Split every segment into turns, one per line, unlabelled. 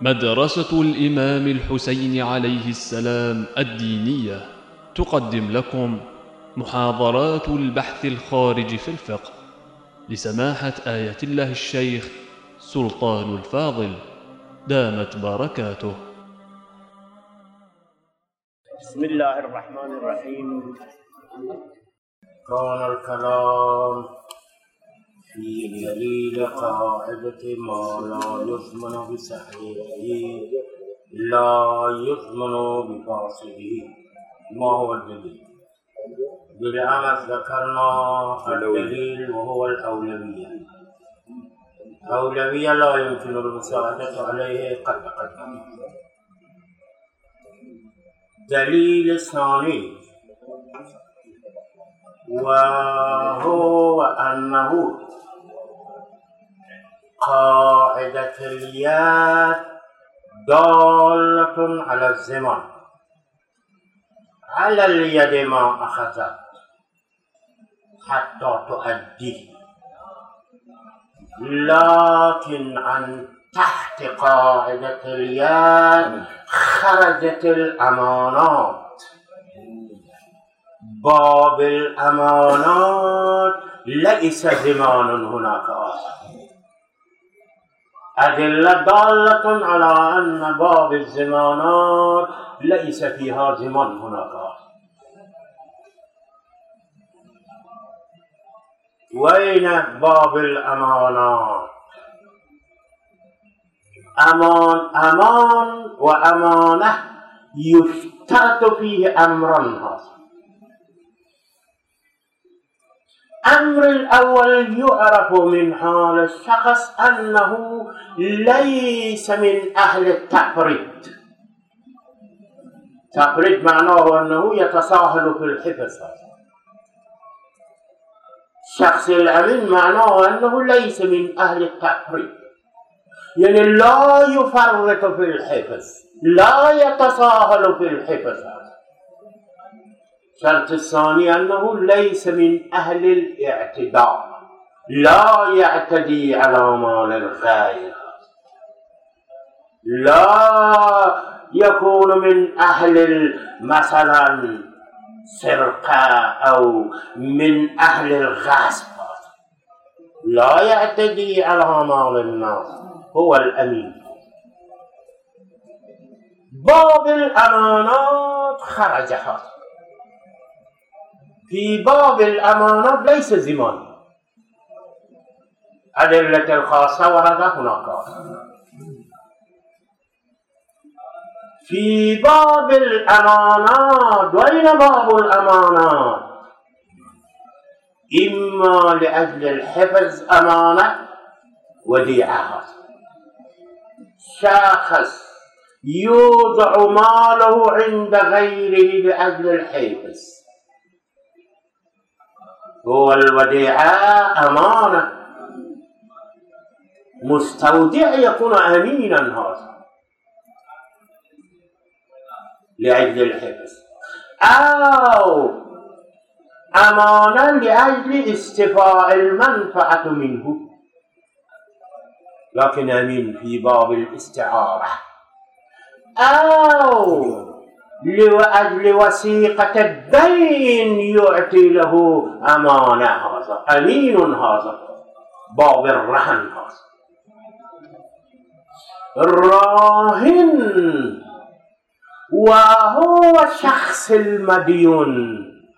مدرسة الإمام الحسين عليه السلام الدينية تقدم لكم محاضرات البحث الخارج في الفقه لسماحة آية الله الشيخ سلطان الفاضل دامت بركاته.
بسم الله الرحمن الرحيم. كان الكلام في دليل قاعدة ما لا يضمن بصحيحه لا يضمن بفاسده. ما هو الدليل؟ بالأمس ذكرنا الدليل وهو الأولوية. أولوية لا يمكن المساعدة عليه قد تقدم. دليل ثاني وهو أنه قاعدة اليد دالة على الزمان، على اليد ما أخذت حتى تؤدي، لكن عن تحت قاعدة اليد خرجت الأمانات. باب الأمانات ليس زمان هناك آخر. أدلة دالة على أن باب الزمانات ليس فيها زمان هناك آخر. وين باب الأمانات؟ أمان وأمانة يشترط فيه أمرا. الأمر الأول يعرف من حال الشخص أنه ليس من أهل التفريط. تفريط معناه أنه يتساهل في الحفظ. الشخص الأمين معناه أنه ليس من أهل التفريط، يعني لا يفرط في الحفظ، لا يتساهل في الحفظ. الشرط الثاني أنه ليس من أهل الاعتداء، لا يعتدي على مال الغير، لا يكون من أهل مثلا سرقة أو من أهل الغصب، لا يعتدي على مال الناس، هو الأمين. باب الأمانات خرج هذا. في باب الأمانات ليس زمان. أدلة الخاصة ورد هناك. في باب الأمانات، وين باب الأمانات؟ إما لأجل الحفظ أمانة وديعة. شخص يوضع ماله عند غيره لأجل الحفظ، هو الوديعة أمانة. مستودع يكون أمينا هذا لأجل الحفظ، أو أمانة لأجل استفاء المنفعة منه، لكن أمين في باب الاستعارة، أو لأجل وثيقة الدين يعطي له أمانة، هذا أمين. هذا باب الرهن. هذا الراهن وهو شخص المديون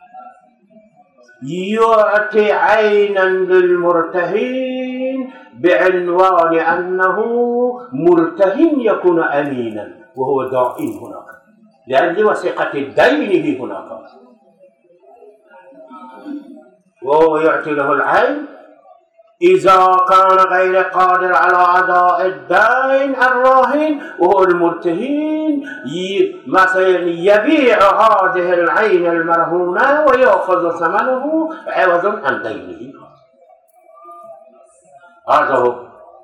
يعطي عينا للمرتهن بعنوان أنه مرتهن يكون أمينا، وهو دائم هناك لأجل وثيقة الدين هناك، وهو يعطي له العين إذا كان غير قادر على أداء الدين الراهن، وهو المرتهن مثلا يبيع هذه العين المرهونة ويأخذ ثمنه عوضا عن دينه. هذا هو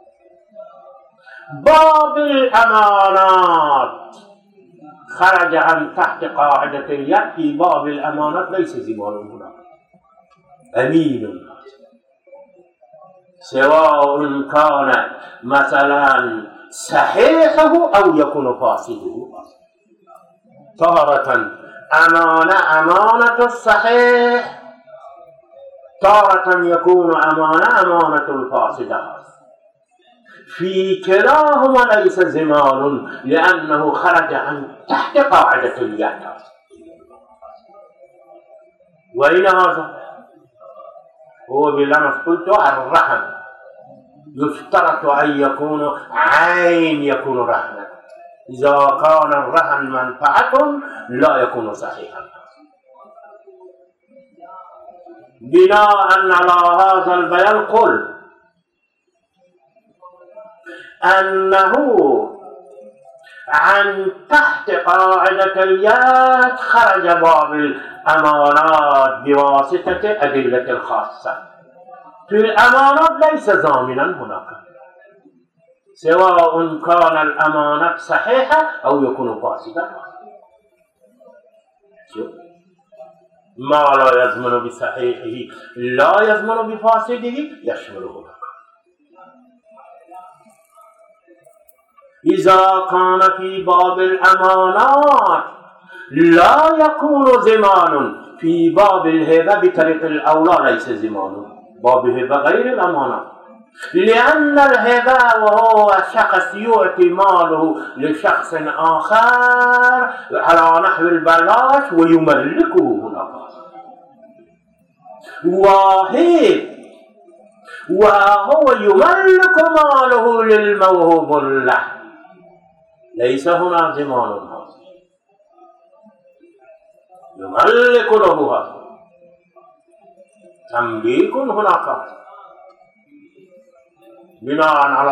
باب الأمانات. خرج عن تحت قاعدة اليد. في باب الأمانات ليس زمان هناك، أمين، سواء كان مثلا صحيحه أو يكون فاسده. تارة أمانة الصحيح، تارة يكون أمانة الفاسدة. في كلاهما ليس زمان، لأنه خرج عن تحت قاعدة اليد. وإلى هذا هو بالأمس قلت الرهن يشترط أن يكون عين يكون رهنا. إذا كان الرهن منفعة لا يكون صحيحا. بناء على هذا البيان قل أنه عن تحت قاعدة اليد خرج باب الأمانات بواسطة أدلة الخاصة. في الأمانات ليس ضامنا هناك، سواء كان الأمانة صحيحة أو يكون فاسدة. ما لا يضمن بصحيحه لا يضمن بفاسده يشمله. إذا كان في باب الأمانات لا يكون زمان، في باب الهبة بطريق الأولى ليس زمان. باب الهبة غير الأمانات، لأن الهبة وهو شخص يعطي ماله لشخص آخر على نحو البلاش ويملكه هناك، وهو يملك ماله للموهوب له، ليس هنا زمان، يملك له هذا تمليك هناك. بناء على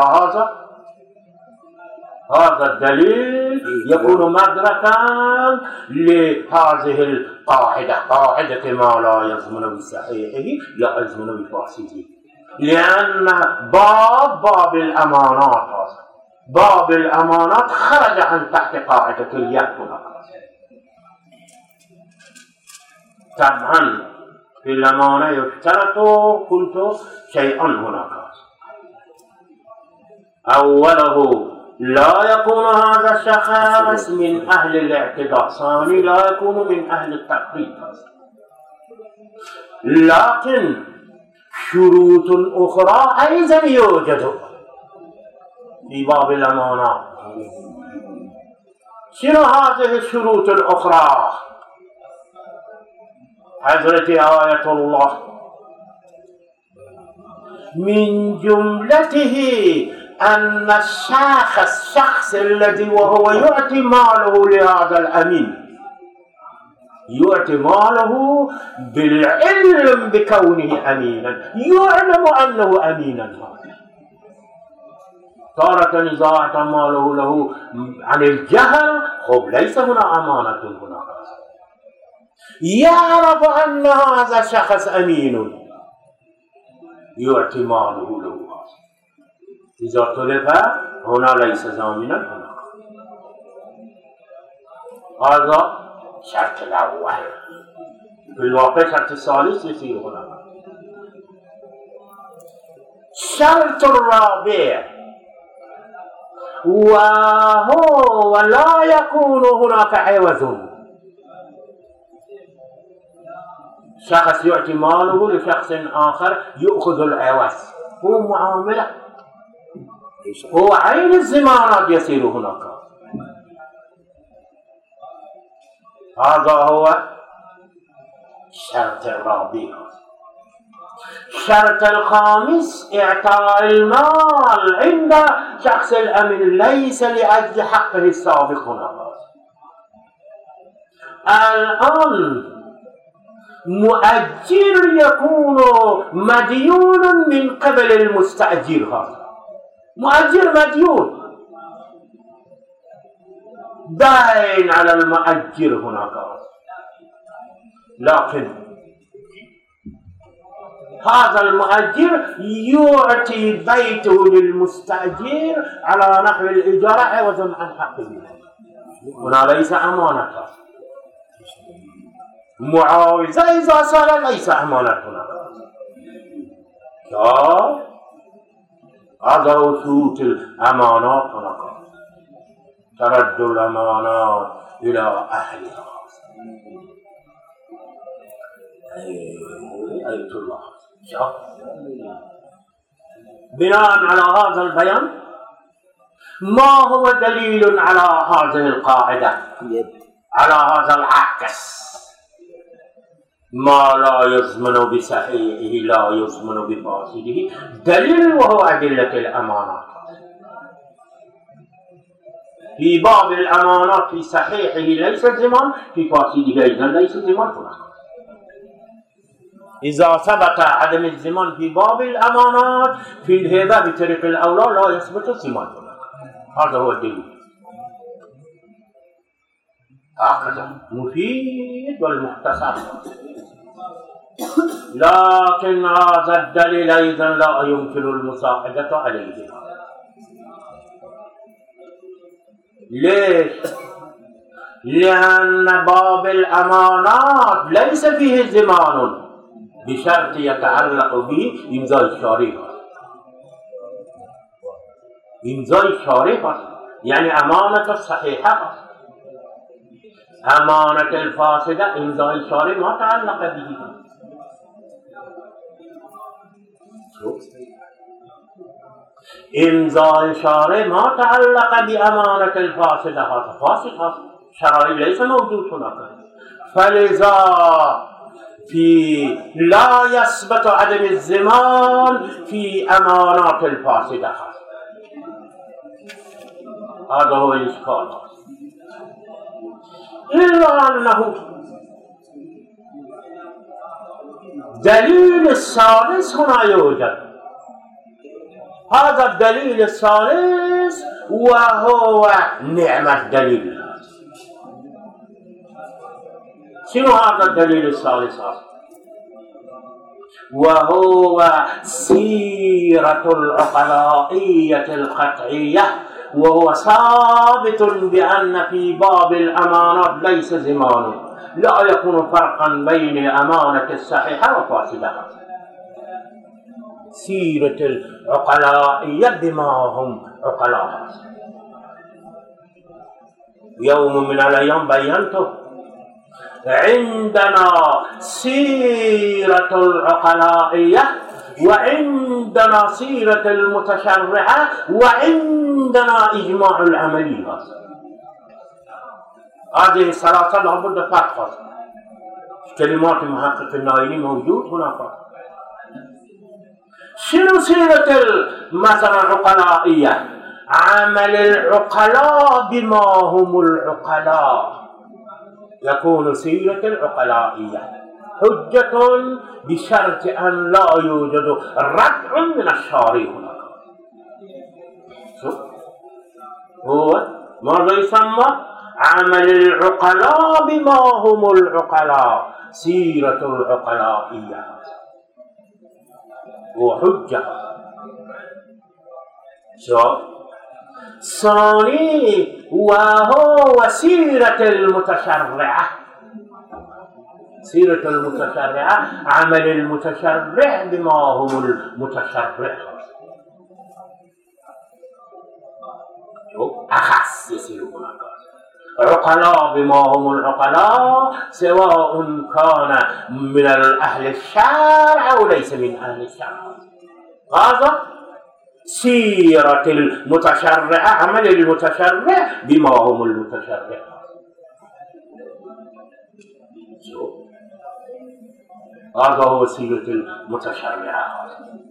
هذا الدليل يكون مدركا لهذه القاعدة، قاعدة ما لا يضمن بصحيحه لا يضمن بفاسده، لأن باب الأمانات باب الأمانات خرج عن تحت قاعدة اليد هناك. طبعا في الأمانة يشترط قلت شيئا هناك، أوله لا يكون هذا الشخص من أهل الاعتداء، ثاني لا يكون من أهل التقليد، لكن شروط أخرى أيضا يوجد في باب الأمانات. شنو هذه الشروط الأخرى؟ حضرة آية الله من جملته أن الشخص الذي وهو يعطي ماله لهذا الأمين يعطي ماله بالعلم بكونه أمينا، يعلم أنه أمينا. تارة إذا أعطى ماله له عن الجهل ليس هنا أمانة، هنا يعرف أن هذا الشخص أمين يعطي ماله له، إذا طلب هنا ليس ضامنا هنا. هذا شرط الأول. في الواقع شرط الثالث يصير هنا. الشرط الرابع وهو لا يكون هناك عوض. شخص يعطي ماله لشخص آخر يأخذ العوض، هو معاملة، هو عين الزمانات يصير هناك. هذا هو الشرط الرابع. الشرط الخامس إعطاء المال عند شخص الأمين ليس لأجل حقه السابق هناك. الآن مؤجر يكون مديون من قبل المستأجر، هذا مؤجر مديون، دائن على المؤجر هناك، لكن هذا المؤجر يعطي بيته للمستأجر على نحو الإجارة عوضا عن حقه، هنا ليس أمانة. معاوضة إذا صار ليس أمانة هنا. هذا هو شروط الأمانات هناك، ترد الأمانات إلى أهلها. آية الله. بناء على هذا البيان، ما هو دليل على هذه القاعدة، على هذا العكس؟ ما لا يضمن بصحيحه لا يضمن بفاسده، دليل وهو أدلة الأمانات. في باب الأمانات في صحيحه ليس ضمان، في فاسده أيضا ليس ضمان هناك. إذا ثبت عدم الضمان في باب الأمانات، في الهبة بطريق الأولى لا يثبت الضمان هناك. هذا هو الدليل. هكذا مفيد والمختصر. لكن هذا الدليل أيضا لا يمكن المساعدة عليه. ليش؟ لأن باب الأمانات ليس فيه ضمان بشرط يتعلق به إمضاء الشارع. إمضاء الشارع يعني أمانة الصحيحة، أمانة الفاسدة إمضاء الشارع ما تعلق به. إمضاء الشارع ما تعلق بأمانة الفاسدة، هذا فاسد، هذا شرعي ليس موجود هناك. فلذا لا يثبت عدم الضمان في أمانات الفاسدة. هذا هو الإشكال. إلا أنه دليل الثالث هنا يوجد. هذا الدليل الثالث وهو نعم الدليل. شنو هذا الدليل الثالث؟ وهو سيرة العقلائية القطعية، وهو ثابت بأن في باب الأمانات ليس ضمان، لا يكون فرقا بين أمانة الصحيحة وفاسدة. سيرة العقلائية بما هم عقلاء. يوم من الأيام بينته عندنا سيرة العقلائية، وعندنا سيرة المتشرعة، وعندنا إجماع العملية. هذه الثلاثة لابد فرق. كلمات محقق النائلي موجود هناك. شنو سيرة مثلا العقلائية؟ عمل العقلاء بما هم العقلاء، يكون سيرة العقلائية حجة بشرط أن لا يوجد ردع من الشارع هناك. هو ماذا يسمى؟ عمل العقلاء بما هم العقلاء، سيرة العقلائية وحجة. ثاني وهو سيرة المتشرعة. سيرة المتشرعة عمل المتشرع بما هم المتشرع، أخص يصير هناك. عقلاء بما هم العقلاء، سواء كان من أهل الشرع أو ليس من أهل الشرع. هذا سيرة المتشرع، عمل المتشرع بما هم المتشرع. هذا هو سيرة المتشرع.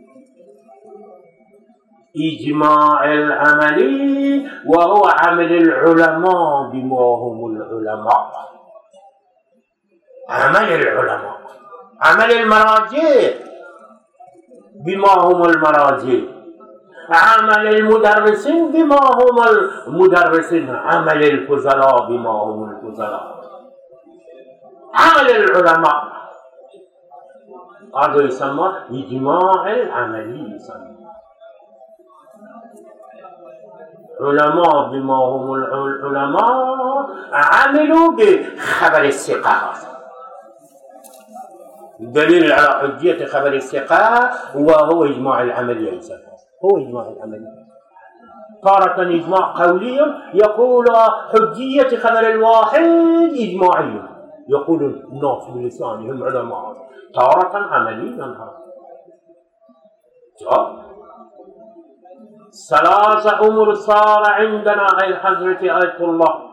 إجماع العملي وهو عمل العلماء بما هم العلماء. عمل العلماء، عمل المراجع بما هم المراجع، عمل المدرسين بما هم المدرسين، عمل الفضلاء بما هم الفضلاء، عمل العلماء. هذا يسمى إجماع العملي. يسمى علماء بما هم العلماء عملوا بخبر الثقة. دليل على حجية خبر الثقة وهو إجماع العملي. هو إجماع العملي. تارة إجماع قولي يقول حجية خبر الواحد إجماعي، يقول الناس بلسانهم علماء، تارة عمليا هذا. ثلاث أمور صار عندنا أي حضرة آية الله.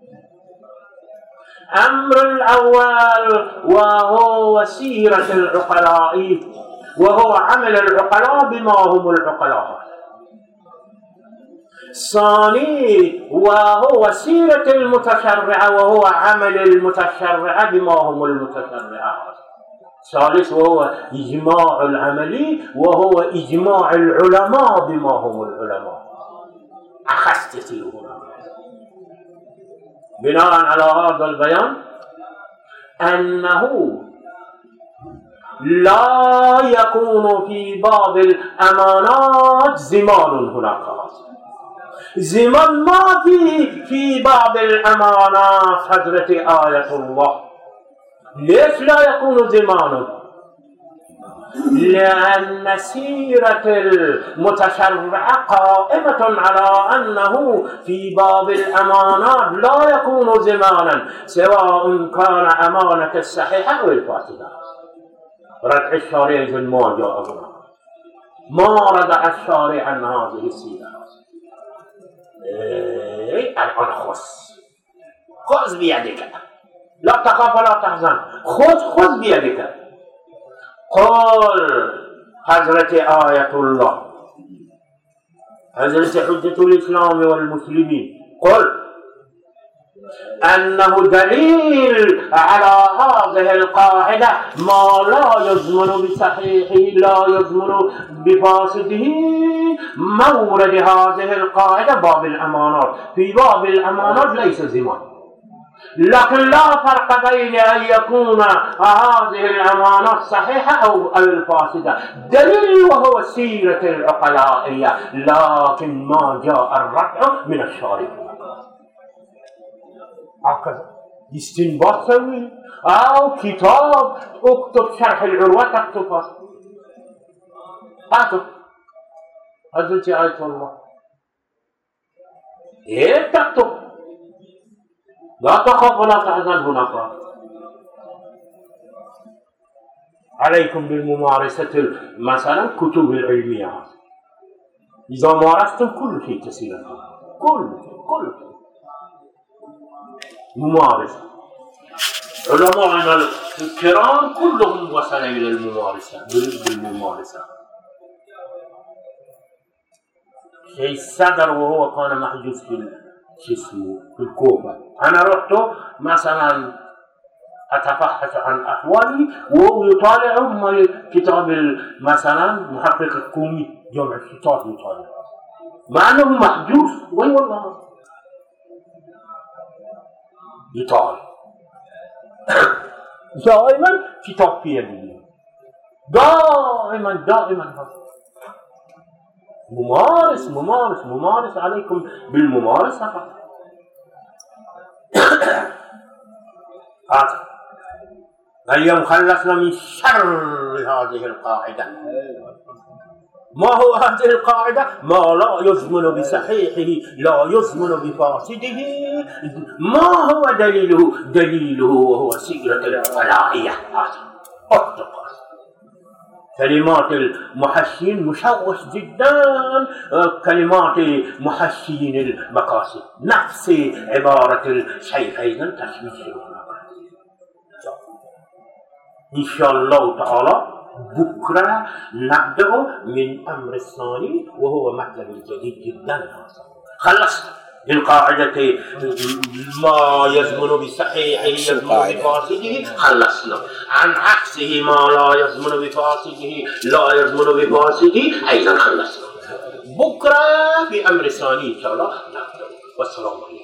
أمر الأول وهو سيرة العقلاء، وهو عمل العقلاء بما هم العقلاء. الثاني وهو سيرة المتشرعة، وهو عمل المتشرعة بما هم المتشرعات. الثالث وهو إجماع العملي، وهو إجماع العلماء بما هم العلماء. أخذت هنا بناء على هذا البيان أنه لا يكون في باب الأمانات زمان. هناك زمان ما في باب الأمانات حضرة آية الله. ليش لا يكون زمان؟ لأن سيرة المتشرعة قائمة على أنه في باب الأمانات لا يكون زمانا، سواء كان أمانة الصحيحة أو الفاسدة. ردع الشارع ما جاء هنا، ما ردع الشارع عن هذه السيرة. الآن خذ بيدك، لا تخاف ولا تحزن، خذ بيدك. قال حضرة آية الله، حضرة حجة الإسلام والمسلمين، قل أنه دليل على هذه القاعدة ما لا يضمن بصحيحه لا يضمن بفاسده. مورد هذه القاعدة باب الأمانات. في باب الأمانات ليس زمان، لكن لا فرق بين أن يكون هذه الأمانات صحيحة أو الفاسدة. دليل وهو سيرة العقلائية، لكن ما جاء الردع من الشارع. هكذا استنباط سوي أو كتاب اكتب شرح العروة تكتب حضرت آية الله تكتب، لا تخاف ولا تحزن. هناك عليكم بالممارسة مثلا كتب العلمية. إذا مارستم كل شيء تصل لكم، كل شيء ممارسة. علماء الكرام كلهم وصلوا إلى الممارسة بالممارسة. شيء صدر وهو كان محجوز في الكوفة. أنا رحت مثلا أتفحص عن أحوالي وهو يطالع كتاب مثلا محقق الكومي جامع الشتات يطالع، مع أنه محجوز. والله يطالع دائما كتاب في يده، دائما ممارس. عليكم بالممارسة. اليوم خلصنا من شر هذه القاعدة. ما هو هذه القاعدة؟ ما لا يضمن بصحيحه لا يضمن بفاسده. ما هو دليله وهو سيرة العقلائية. كلمات المحشين مشوش جدا، كلمات محشين المقاصد نفس عبارة الشيخ أيضا تشويش. إن شاء الله تعالى بكرة نبدأ من أمر الثاني وهو مطلب جديد جدا. خلصت القاعدة ما يضمن بصحيحه يضمن بفاسده، خلصنا. عن عكسه ما لا يضمن بفاسده لا يضمن بفاسده أيضا خلصنا. بكرة في أمر ثاني إن شاء الله نبدأ. والسلام عليكم.